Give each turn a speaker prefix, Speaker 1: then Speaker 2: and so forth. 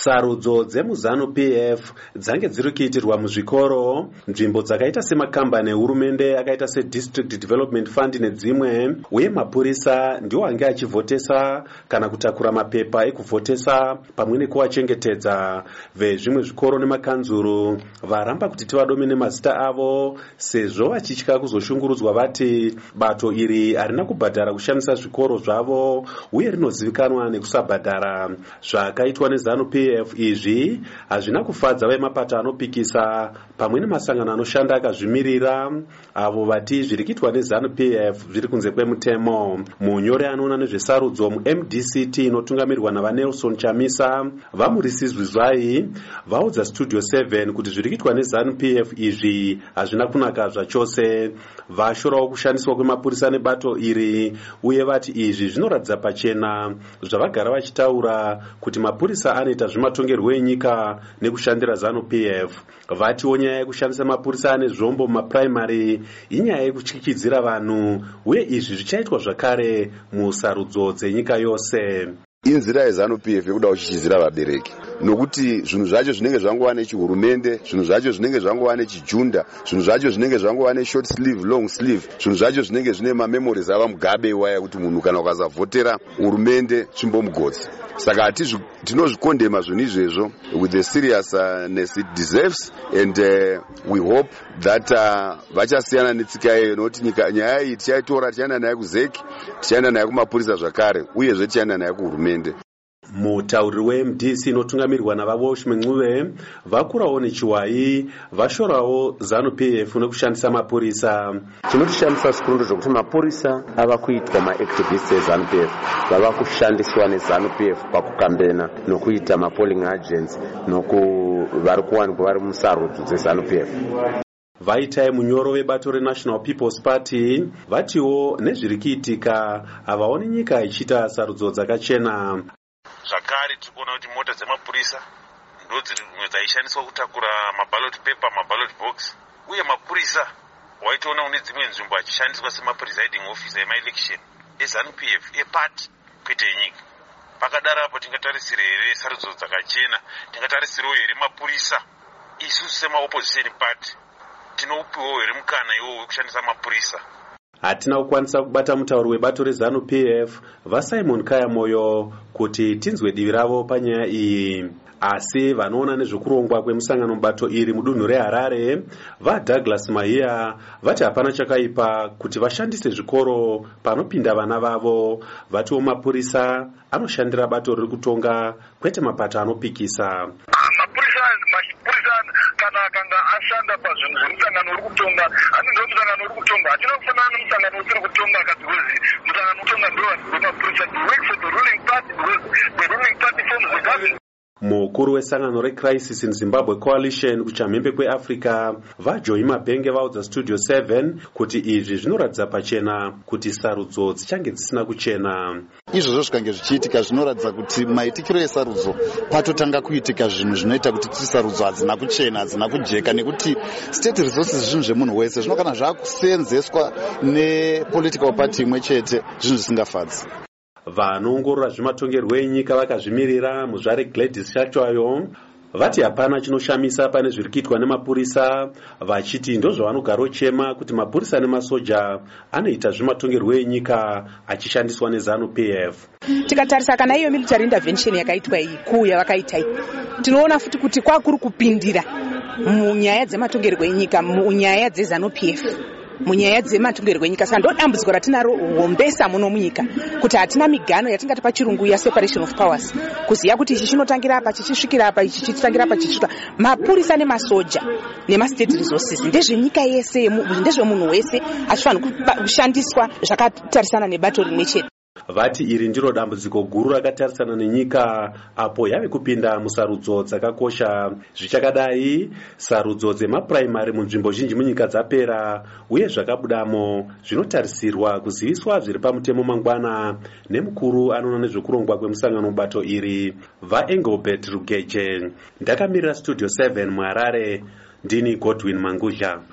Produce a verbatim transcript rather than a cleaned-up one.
Speaker 1: Sarudzo dzemuZANU-P F dzange dziri kuitirwa muzvikoro, nzvimbo dzakaita semakambani ehurumende akaita seDistrict Development Fund nedzimwe, uye mapurisa ndiwo ange achivhotesa kana kutakura mapepa ekuvhotesa pamwe nekuvachengetedza. Vezvimwe zvikoro nemakanzuru varamba kuti tivadome nemazita avo sezvo vachitya kuzoshungurudzwa vati bato iri harina kubhadhara kushandisa zvikoro zvavo uye rinozivikanwa nekusabhadhara. Zvakaitwa neZANU-P F izvi hazvina kufadza vemapato anopikisa pamwe nemasangano anoshanda akazvimirira avo vati zviri kuitwa neZANU-P F zviri kunze kwemutemo. Munyori anoona nezvesarudzo mu-M D C T inotungamirwa navaNelson Chamisa vamurisizwi zvai vaudza Studio seven kuti zviri kuitwa neZANU-P F izvi hazvina kunaka zvachose. Vashorawo kushandiswa kwemapurisa nebato iri uye vati izvi zvinoratidza pachena zvavagara vachitaura kuti mapurisa anoita zvematongerwo enyika nekushandira ZANU-P F. Vatiwo nyaya yekushandisa mapurisa ane zvombo mumapuraimari inyaya yekutyikidzira vanhu uye izvi zvichaitwa zvakare musarudzo dzenyika yose.
Speaker 2: Inzira yeZANU-P F yekuda kuchichizira vabereki nokuti zvinhu zvacho zvinenge zvangova nechihurumende, zvinhu zvacho zvinenge zvangova nechijunda, zvinhu zvacho zvinenge zvangova neshort sleeve long sleeve, zvinhu zvacho zvinenge zvine mamemories ava mugabe iwaya kuti munhu kana ukasavhotera hurumende chimbomugodzi. Saka tinozvikondema zvinhu izvezvo with the seriousness it deserves, and uh, we hope that vachasiyana uh, netsika iyoyo nokuti nyaya iyi tichaitora tichaenda nayo kuzeki, tichaenda nayo kumapurisa zvakare uyezve tichaenda nayo kuhurumende.
Speaker 1: Mutauriri we-M D C inotungamirwa navaWalsh Mengcuve vakurawo nechiwai vashorawo ZANU-P F nekushandisa mapurisa.
Speaker 3: Chinotishamisa zvikuru ndezvokuti mapurisa ava kuitwa maactivists eZANU-P F vava kushandiswa neZANU-P F pakukambena nokuita mapolling agents nokuvari kuwanikwa vari musarudzo dzeZANU-P F.
Speaker 1: Vaitai munyoro vebato reNational People's Party vatiwo nezviri kuitika havaoni nyika ichiita sarudzo dzakachena.
Speaker 4: Zvakare tiri kuona kuti mota dzemapurisa ndo dzimwe dzaishandiswa kutakura maballot paper, maballot box, uye mapurisa waitoona une dzimwe nzvimbo achishandiswa semapresiding officer emaelection eZANU-P F epati kwete enyika. Pakadaro apo tingatarisira here sarudzo dzakachena, tingatarisirawo here mapurisa isusu semaopposition party tinoupiwo here mukana iwowo wekushandisa mapurisa.
Speaker 1: Hatina kukwanisa kubata mutauri webato reZANU-P F vaSimon Kayamoyo kuti tinzwe divi ravo panyaya iyi. Asi vanoona nezvekurongwa kwemusangano mubato iri mudunhu reHarare vaDouglas Mahia vati hapana chakaipa kuti vashandise zvikoro panopinda vana vavo. Vatiwo mapurisa anoshandira bato riri kutonga kwete mapato anopikisa.
Speaker 5: Mapurisa mapurisa kana kanga ashanda pazvinhu zvemusangano uri kutonga anenge musangano uri kutonga hatina kufanana nemusangano usiri kutonga kadziwezi musangano utonga ndo wemapurisa to work for the ruling party because the ruling party forms the government.
Speaker 1: Mukuru wesangano reCrisis in Zimbabwe Coalition kuchamhembe kweAfrica vaJoy Mabhenge vaudza Studio seven kuti izvi zvinoratidza pachena kuti sarudzo dzichange dzisina kuchena.
Speaker 6: Izvozvo zvikange zvichiitika zvinoratidza kuti maitikiro esarudzo patotanga kuitika zvinhu zvinoita kuti tiri sarudzo hadzina kuchena, hadzina kujeka, nekuti state resources zvinhu zvemunhu wese zvino kana zvaakuseenzeswa nepolitical party imwe chete zvinhu zvisingafadzi.
Speaker 1: Vanoongorora zvematongerwo enyika vakazvimirira muzvare Gladys Shatwayo vati hapana chinoshamisa pane zviri kuitwa nemapurisa, vachiti ndozvavanogara chema kuti mapurisa nemasoja anoita zvematongerwo enyika achishandiswa neZANU-P F.
Speaker 7: Tikatarisa kana iyo military intervention yakaitwa iyi kuu yavakaita iyi, tinoona futi kuti kwakuri kupindira munyaya dzematongerwo enyika, munyaya dzeZANU-P F, munyaya dzematongerwo enyika. Saka ndo dambudziko ratinaro hombesa muno munyika kuti hatina migano yatingati pachirungu ya separation of powers, kuziya kuti ichi chinotangira apa chichisvikira apa ichi chichitangira apa chichitwa. Mapurisa nemasoja nemastate resources ndezvenyika yese, ndezvemunhu wese, achifanira kushandiswa zvakatarisana nebato rimwe chete.
Speaker 1: Vati iri ndiro dambudziko guru rakatarisana nenyika apo yave kupinda musarudzo dzakakosha. Zvichakadai sarudzo dzemapuraimari munzvimbo zhinji munyika dzapera uye zvakabudamo zvinotarisirwa kuziviswa zviri pamutemo mangwana nemukuru anoona nezvekurongwa kwemusangano mubato iri vaEngelbert Rugeje. Ndakamirira Studio seven muHarare, ndini Godwin Mangudya.